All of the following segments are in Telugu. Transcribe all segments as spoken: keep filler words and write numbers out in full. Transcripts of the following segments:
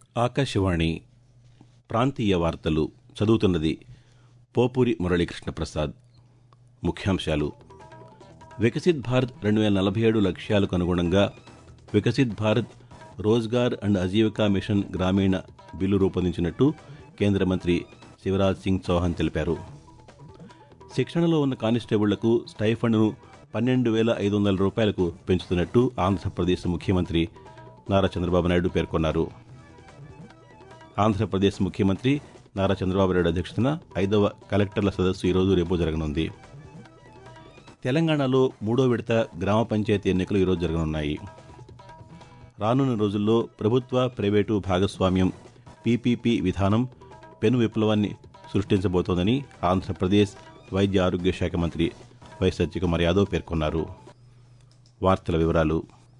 ఆకాశవాణి ప్రాంతీయ వార్తలు చదువుతున్నది పోపూరి మురళీకృష్ణ ప్రసాద్. ముఖ్యాంశాలు: వికసిత్ భారత్ రెండు వేల నలభై ఏడు లక్ష్యాలకు అనుగుణంగా Viksit Bharat Rozgar and Ajeevika mission Gramin bill రూపొందించినట్టు కేంద్ర మంత్రి శివరాజ్ సింగ్ చౌహాన్ తెలిపారు. శిక్షణలో ఉన్న కానిస్టేబుళ్లకు స్టైఫండ్ను పన్నెండు వేల ఐదు వందల రూపాయలకు పెంచుతున్నట్టు ఆంధ్రప్రదేశ్ ముఖ్యమంత్రి నారా చంద్రబాబు నాయుడు పేర్కొన్నారు. ఆంధ్రప్రదేశ్ ముఖ్యమంత్రి నారా చంద్రబాబు నాయుడు అధ్యక్షతన ఐదవ కలెక్టర్ల సదస్సు ఈరోజు రేపు జరగనుంది. తెలంగాణలో మూడో విడత గ్రామ పంచాయతీ ఎన్నికలు ఈరోజు జరగనున్నాయి. రానున్న రోజుల్లో ప్రభుత్వ ప్రైవేటు భాగస్వామ్యం పీపీపీ విధానం పెను విప్లవాన్ని సృష్టించబోతోందని ఆంధ్రప్రదేశ్ వైద్య ఆరోగ్య శాఖ మంత్రి వై సత్యకుమార్ యాదవ్ పేర్కొన్నారు. వార్తల వివరాలు: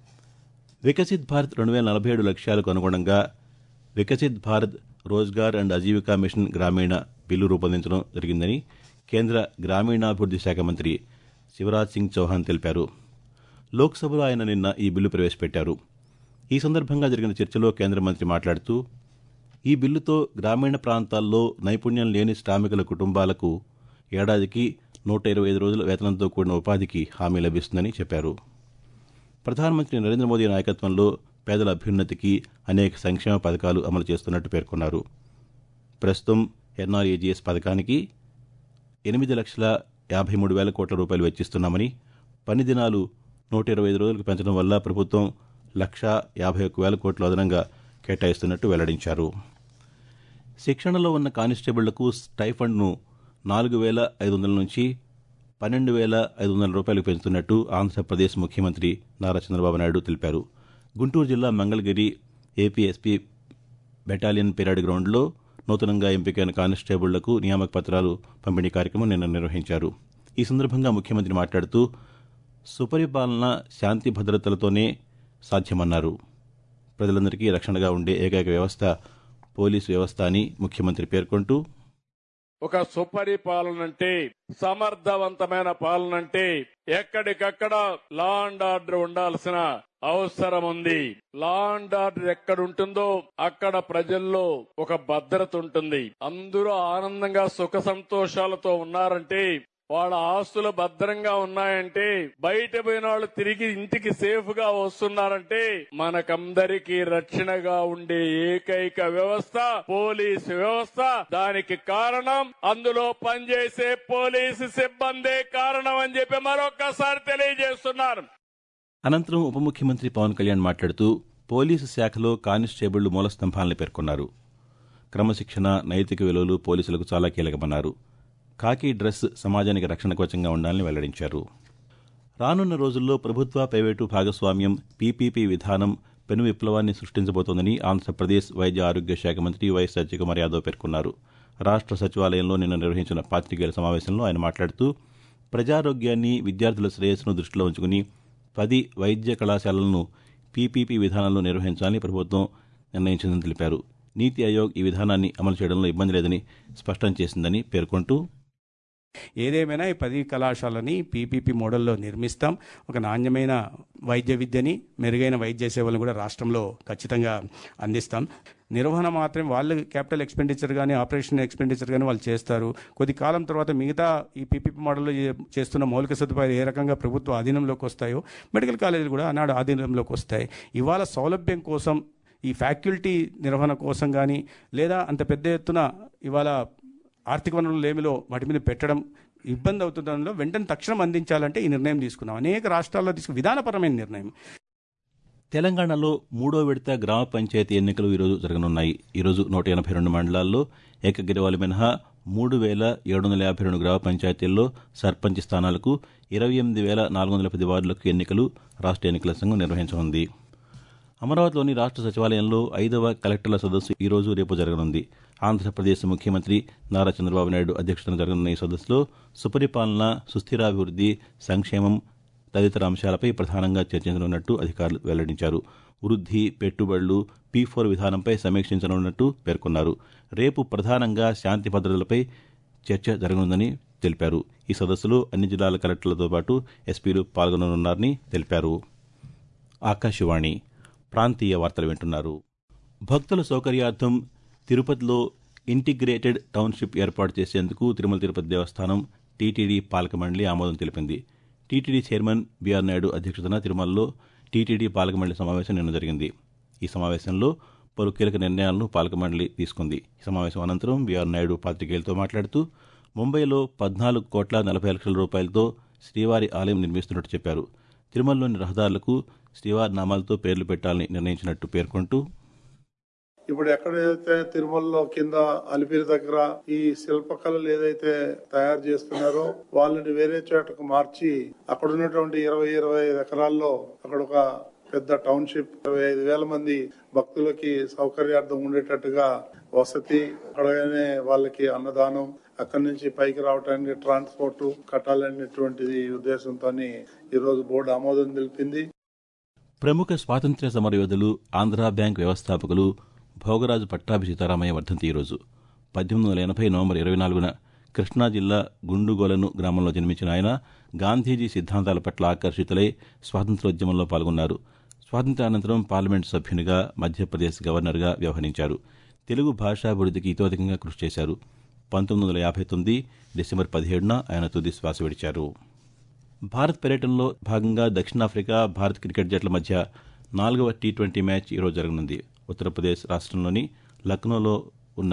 వికసిత్ భారత్ రెండు వేల నలభై ఏడు లక్ష్యాలకు అనుగుణంగా Viksit Bharat Rozgar and Ajeevika mission Gramin bill రూపొందించడం జరిగిందని కేంద్ర గ్రామీణాభివృద్ది శాఖ మంత్రి శివరాజ్ సింగ్ చౌహాన్ తెలిపారు. లోక్సభలో ఆయన నిన్న ఈ బిల్లు ప్రవేశపెట్టారు. ఈ సందర్భంగా జరిగిన చర్చలో కేంద్ర మంత్రి మాట్లాడుతూ, ఈ బిల్లుతో గ్రామీణ ప్రాంతాల్లో నైపుణ్యం లేని శ్రామికుల కుటుంబాలకు ఏడాదికి నూట ఇరవై ఐదు రోజుల వేతనంతో కూడిన ఉపాధికి హామీ లభిస్తుందని చెప్పారు. ప్రధానమంత్రి నరేంద్ర మోదీ నాయకత్వంలో పేదల అభ్యున్నతికి అనేక సంక్షేమ పథకాలు అమలు చేస్తున్నట్టు పేర్కొన్నారు. ప్రస్తుతం ఎన్ఆర్ఏజీఎస్ పథకానికి ఎనిమిది లక్షల యాభై మూడు వేల కోట్ల రూపాయలు వెచ్చిస్తున్నామని, పని దినాలు నూట ఇరవై ఐదు రోజులకు పెంచడం వల్ల ప్రభుత్వం లక్షా యాభై ఒక్క వేల కోట్లు అదనంగా కేటాయిస్తున్నట్టు వెల్లడించారు. శిక్షణలో ఉన్న కానిస్టేబుళ్లకు స్టైఫండ్ను నాలుగు వేల ఐదు వందల నుంచి పన్నెండు వేల ఐదు వందల రూపాయలకు పెంచుతున్నట్టు ఆంధ్రప్రదేశ్ ముఖ్యమంత్రి నారా చంద్రబాబు నాయుడు తెలిపారు. గుంటూరు జిల్లా మంగళగిరి ఏపీఎస్పీ బెటాలియన్ పెరేడ్ గ్రౌండ్లో నూతనంగా ఎంపికైన కానిస్టేబుళ్లకు నియామక పత్రాలు పంపిణీ కార్యక్రమం నిన్న నిర్వహించారు. ఈ సందర్భంగా ముఖ్యమంత్రి మాట్లాడుతూ, సుపరిపాలన శాంతి భద్రతలతోనే సాధ్యమన్నారు. ప్రజలందరికీ రక్షణగా ఉండే ఏకైక వ్యవస్థ పోలీసు వ్యవస్థ అని ముఖ్యమంత్రి పేర్కొంటూ, ఒక సుపరిపాలన అంటే, సమర్థవంతమైన పాలన అంటే ఎక్కడికక్కడ లా అండ్ ఆర్డర్ ఉండాల్సిన అవసరం ఉంది. లా అండ్ ఆర్డర్ ఎక్కడుంటుందో అక్కడ ప్రజల్లో ఒక భద్రత ఉంటుంది. అందరూ ఆనందంగా సుఖ సంతోషాలతో ఉన్నారంటే, వాళ్ళ ఆస్తులు భద్రంగా ఉన్నాయంటే, బయట పోయిన వాళ్ళు తిరిగి ఇంటికి సేఫ్ గా వస్తున్నారంటే మనకందరికీ రక్షణగా ఉండే ఏకైక వ్యవస్థ పోలీసు వ్యవస్థ. దానికి కారణం అందులో పనిచేసే పోలీసు సిబ్బందే కారణం అని చెప్పి మరొకసారి తెలియజేస్తున్నారు. అనంతరం ఉప ముఖ్యమంత్రి పవన్ కళ్యాణ్ మాట్లాడుతూ, పోలీసు శాఖలో కానిస్టేబుళ్లు మూల స్తంభాలని పేర్కొన్నారు. క్రమశిక్షణ, నైతిక విలువలు పోలీసులకు చాలా కీలకమన్నారు. కాకి డ్రెస్ సమాజానికి రక్షణ కవచంగా ఉండాలని వెల్లడించారు. రానున్న రోజుల్లో ప్రభుత్వ ప్రైవేటు భాగస్వామ్యం పీపీపీ విధానం పెను విప్లవాన్ని సృష్టించబోతోందని ఆంధ్రప్రదేశ్ వైద్య ఆరోగ్య శాఖ మంత్రి వై సత్యకుమార్ యాదవ్ పేర్కొన్నారు. రాష్ట్ర సచివాలయంలో నిన్న నిర్వహించిన పాతికేయుల సమావేశంలో ఆయన మాట్లాడుతూ, ప్రజారోగ్యాన్ని, విద్యార్థుల శ్రేయస్సును దృష్టిలో ఉంచుకుని పది వైద్య కళాశాలలను పీపీపీ విధానంలో నిర్వహించాలని ప్రభుత్వం నిర్ణయించిందని తెలిపారు. నీతి ఆయోగ్ ఈ విధానాన్ని అమలు చేయడంలో ఇబ్బంది లేదని స్పష్టం చేసిందని పేర్కొంటూ, ఏదేమైనా ఈ పది కళాశాలని పీపీపీ మోడల్లో నిర్మిస్తాం. ఒక నాణ్యమైన వైద్య విద్యని, మెరుగైన వైద్య సేవలను కూడా రాష్ట్రంలో ఖచ్చితంగా అందిస్తాం. నిర్వహణ మాత్రం వాళ్ళు క్యాపిటల్ ఎక్స్పెండిచర్ కానీ ఆపరేషన్ ఎక్స్పెండిచర్ కానీ వాళ్ళు చేస్తారు. కొద్ది కాలం తర్వాత మిగతా ఈ పీపీపీ మోడల్లో చేస్తున్న మౌలిక సదుపాయాలు ఏ రకంగా ప్రభుత్వ ఆధీనంలోకి వస్తాయో మెడికల్ కాలేజీలు కూడా ఆనాడు ఆధీనంలోకి వస్తాయి. ఇవాళ సౌలభ్యం కోసం, ఈ ఫ్యాకల్టీ నిర్వహణ కోసం కానీ, లేదా అంత పెద్ద ఎత్తున ఇవాళ ఆర్థిక వనరులు లేమిలో వాటి మీద పెట్టడం ఇబ్బంది అవుతుండడంలో వెంటనే తక్షణం అందించాలంటే ఈ నిర్ణయం తీసుకున్నాం. అనేక రాష్ట్రాల్లో తీసుకున్న విధానపరమైన నిర్ణయం. తెలంగాణలో మూడో విడత గ్రామ పంచాయతీ ఎన్నికలు ఈరోజు జరగనున్నాయి. ఈరోజు నూట ఎనభై రెండు మండలాల్లో ఏకగ్రీవాలు మినహా మూడు వేల ఏడు వందల యాభై రెండు గ్రామ పంచాయతీల్లో సర్పంచ్ స్థానాలకు ఇరవై ఎనిమిది వేల నాలుగు వందల పది వార్డులకు ఎన్నికలు రాష్ట్ర ఎన్నికల సంఘం నిర్వహించనుంది. అమరావతిలోని రాష్ట్ర సచివాలయంలో ఐదవ కలెక్టర్ల సదస్సు ఈరోజు రేపు జరగనుంది. ఆంధ్రప్రదేశ్ ముఖ్యమంత్రి నారా చంద్రబాబు నాయుడు అధ్యక్షతన జరగనున్న ఈ సదస్సులో సుపరిపాలన, సుస్థిరాభివృద్ది, సంక్షేమం తదితర అంశాలపై ప్రధానంగా చర్చించనున్నట్టు అధికారులు వెల్లడించారు. వృద్ధి, పెట్టుబడులు, పీ ఫోర్ విధానంపై సమీక్షించనున్నట్టు పేర్కొన్నారు. రేపు ప్రధానంగా శాంతి భద్రతలపై చర్చ జరగనుందని తెలిపారు. ఈ సదస్సులో అన్ని జిల్లాల కలెక్టర్లతో పాటు ఎస్పీలు పాల్గొననున్నారని తెలిపారు. ఆకాశవాణి ప్రాంతీయ వార్తలు వింటున్నారు. భక్తుల సౌకర్యార్థం తిరుపతిలో ఇంటిగ్రేటెడ్ టౌన్షిప్ ఏర్పాటు చేసేందుకు తిరుమల తిరుపతి దేవస్థానం టీటీడీ పాలక మండలి ఆమోదం తెలిపింది. టీటీడీ చైర్మన్ బీఆర్ నాయుడు అధ్యక్షతన తిరుమలలో టీటీడీ పాలక మండలి సమావేశం నిన్న జరిగింది. ఈ సమావేశంలో పలు కీలక నిర్ణయాలను పాలక మండలి తీసుకుంది. ఈ సమావేశం అనంతరం బీఆర్ నాయుడు పాతికేయులతో మాట్లాడుతూ ముంబైలో పద్నాలుగు కోట్ల నలభై లక్షల రూపాయలతో శ్రీవారి ఆలయం నిర్మిస్తున్నట్టు చెప్పారు. తిరుమలలోని రహదారులకు శ్రీవారి నామాలతో పేర్లు పెట్టాలని నిర్ణయించినట్టు పేర్కొంటూ ఇప్పుడు ఎక్కడైతే తిరుమలలో కింద అలిపిరి దగ్గర ఈ శిల్పకళలు ఏదైతే తయారు చేస్తున్నారో వాళ్ళని వేరే చోటకు మార్చి అక్కడ ఉన్నటువంటి ఇరవై ఇరవై ఐదు ఎకరాల్లో అక్కడ ఒక పెద్ద టౌన్షిప్ ఇరవై ఐదు వేల మంది భక్తులకి సౌకర్యార్థం ఉండేటట్టుగా వసతి, అక్కడనే వాళ్ళకి అన్నదానం, అక్కడి నుంచి పైకి రావడానికి ట్రాన్స్పోర్ట్ కట్టాలనేటువంటిది ఉద్దేశంతో ఈ రోజు బోర్డు ఆమోదం తెలిపింది. ప్రముఖ స్వాతంత్ర్య సమరయోధులు ఆంధ్రా బ్యాంక్ వ్యవస్థాపకులు భోగరాజు పట్టాభి సీతారామయ్య వర్ధంతి ఈరోజు. పద్దెనిమిది వందల ఎనభై నవంబర్ ఇరవై నాలుగున కృష్ణా జిల్లా గుండుగోలను గ్రామంలో జన్మించిన ఆయన గాంధీజీ సిద్ధాంతాల పట్ల ఆకర్షితులై స్వాతంత్ర్యోద్యమంలో పాల్గొన్నారు. స్వాతంత్ర్యానంతరం పార్లమెంటు సభ్యునిగా, మధ్యప్రదేశ్ గవర్నర్గా వ్యవహరించారు. తెలుగు భాషాభివృద్ధికి ఇతోధికంగా కృషి చేశారు. పంతొమ్మిది వందల యాభై తొమ్మిది డిసెంబర్ పదిహేడున ఆయన తుది శ్వాస విడిచారు. భారత్ పర్యటనలో భాగంగా దక్షిణాఫ్రికా, భారత్ క్రికెట్ జట్ల మధ్య నాలుగవ టీ ట్వంటీ మ్యాచ్ ఈరోజు జరగనుంది. ఉత్తరప్రదేశ్ రాష్ట్రంలోని లక్నోలో ఉన్న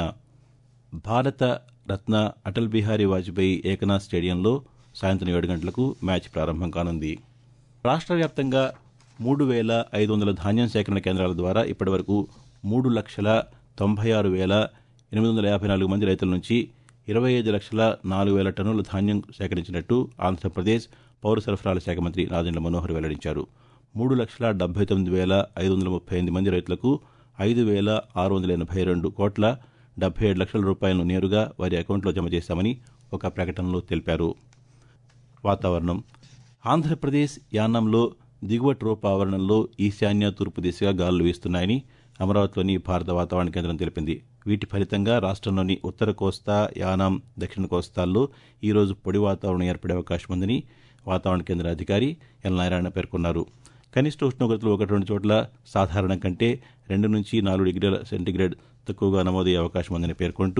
భారత రత్న అటల్ బిహారీ వాజ్పేయి ఏకనాథ్ స్టేడియంలో సాయంత్రం ఏడు గంటలకు మ్యాచ్ ప్రారంభం కానుంది. రాష్ట్ర వ్యాప్తంగా మూడు వేల ఐదు వందల ధాన్యం సేకరణ కేంద్రాల ద్వారా ఇప్పటివరకు మూడు లక్షల తొంభై ఆరు వేల ఎనిమిది వందల యాభై నాలుగు మంది రైతుల నుంచి ఇరవై ఐదు లక్షల నాలుగు వేల టన్నుల ధాన్యం సేకరించినట్టు ఆంధ్రప్రదేశ్ పౌర సరఫరాల శాఖ మంత్రి నాదెండ్ల మనోహర్ వెల్లడించారు. మూడు లక్షల డెబ్బై తొమ్మిది వేల ఐదు వందల ముప్పై ఎనిమిది మంది రైతులకు ఐదు వేల ఆరు వందల ఎనభై రెండు కోట్ల డెబ్బై ఏడు లక్షల రూపాయలను నేరుగా వారి అకౌంట్లో జమ చేశామని ఒక ప్రకటనలో తెలిపారు. వాతావరణం. ఆంధ్రప్రదేశ్ యానాంలో దిగువ ట్రోప్ ఆవరణంలో ఈశాన్య తూర్పు దిశగా గాలులు వీస్తున్నాయని అమరావతిలోని భారత వాతావరణ కేంద్రం తెలిపింది. వీటి ఫలితంగా రాష్ట్రంలోని ఉత్తర కోస్తా, యానాం, దక్షిణ కోస్తాల్లో ఈరోజు పొడి వాతావరణం ఏర్పడే అవకాశం ఉందని వాతావరణ కేంద్ర అధికారి ఎల్ నారాయణ పేర్కొన్నారు. కనిష్ట ఉష్ణోగ్రతలు ఒకటి రెండు చోట్ల సాధారణం కంటే రెండు నుంచి నాలుగు డిగ్రీల సెంటీగ్రేడ్ తక్కువగా నమోదయ్యే అవకాశం ఉందని పేర్కొంటూ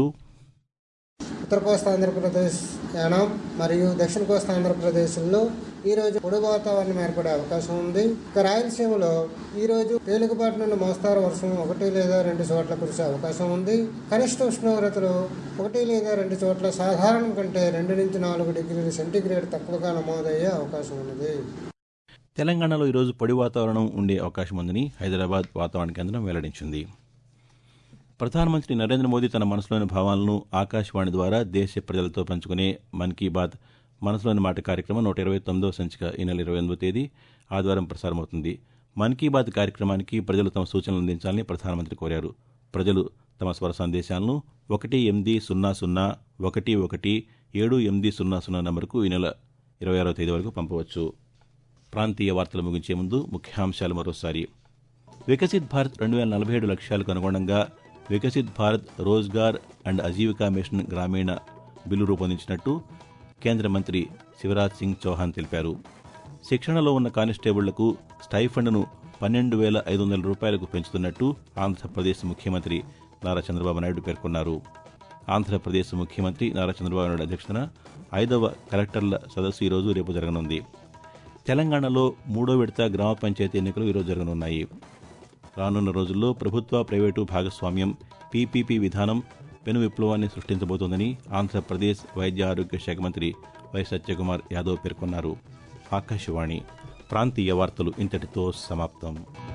ఉత్తర కోస్తా ఆంధ్రప్రదేశ్, యానాం మరియు దక్షిణ కోస్తా ఆంధ్రప్రదేశ్లో ఈరోజు పొడి వాతావరణం ఏర్పడే అవకాశం ఉంది. ఇక రాయలసీమలో ఈరోజు తేలికపాటి నుండి మోస్తారు వర్షం ఒకటి లేదా రెండు చోట్ల కురిసే అవకాశం ఉంది. కనిష్ట ఉష్ణోగ్రతలు ఒకటి లేదా రెండు చోట్ల సాధారణం కంటే రెండు నుంచి నాలుగు డిగ్రీల సెంటీగ్రేడ్ తక్కువగా నమోదయ్యే అవకాశం ఉన్నది. తెలంగాణలో ఈరోజు పొడి వాతావరణం ఉండే అవకాశం ఉందని హైదరాబాద్ వాతావరణ కేంద్రం వెల్లడించింది. ప్రధానమంత్రి నరేంద్ర మోదీ తన మనసులోని భావాలను ఆకాశవాణి ద్వారా దేశ ప్రజలతో పంచుకునే మన్ కీ బాత్ మనసులోని మాట కార్యక్రమం నూట ఇరవై తొమ్మిదవ సంచిక ఈ నెల ఇరవై ఎనిమిదవ తేదీ ఆదివారం ప్రసారమవుతుంది. మన్ కీ బాత్ కార్యక్రమానికి ప్రజలు తమ సూచనలు అందించాలని ప్రధానమంత్రి కోరారు. ప్రజలు తమ స్వర సందేశాలను ఒకటి ఎనిమిది సున్నా సున్నా ఒకటి ఒకటి ఏడు ఎనిమిది సున్నా సున్నా నంబరుకు ఈ నెల ఇరవై ఆరవ తేదీ వరకు పంపవచ్చు. ప్రాంతీయ వార్తలు ముగించే ముందు ముఖ్యాంశాలు మరోసారి. వికసిత్ భారత్ రెండు వేల నలభై ఏడు లక్ష్యాలకు అనుగుణంగా Viksit Bharat Rozgar and Ajeevika mission Gramin bill రూపొందించినట్టు కేంద్ర మంత్రి శివరాజ్ సింగ్ చౌహాన్ తెలిపారు. శిక్షణలో ఉన్న కానిస్టేబుళ్లకు స్టైఫండ్ను పన్నెండు వేల ఐదు వందల రూపాయలకు పెంచుతున్నట్టు ఆంధ్రప్రదేశ్ ముఖ్యమంత్రి నారా చంద్రబాబు నాయుడు పేర్కొన్నారు. ఆంధ్రప్రదేశ్ ముఖ్యమంత్రి నారా చంద్రబాబు నాయుడు అధ్యక్షతన ఐదవ కలెక్టర్ల సదస్సు ఈరోజు రేపు జరగనుంది. తెలంగాణలో మూడో విడత గ్రామ పంచాయతీ ఎన్నికలు ఈరోజు జరగనున్నాయి. రానున్న రోజుల్లో ప్రభుత్వ, ప్రైవేటు భాగస్వామ్యం పీపీపీ విధానం పెను విప్లవాన్ని సృష్టించబోతోందని ఆంధ్రప్రదేశ్ వైద్య ఆరోగ్య శాఖ మంత్రి వై సత్యకుమార్ యాదవ్ పేర్కొన్నారు. ఆకాశవాణి ప్రాంతీయ వార్తలు ఇంతటితో సమాప్తం.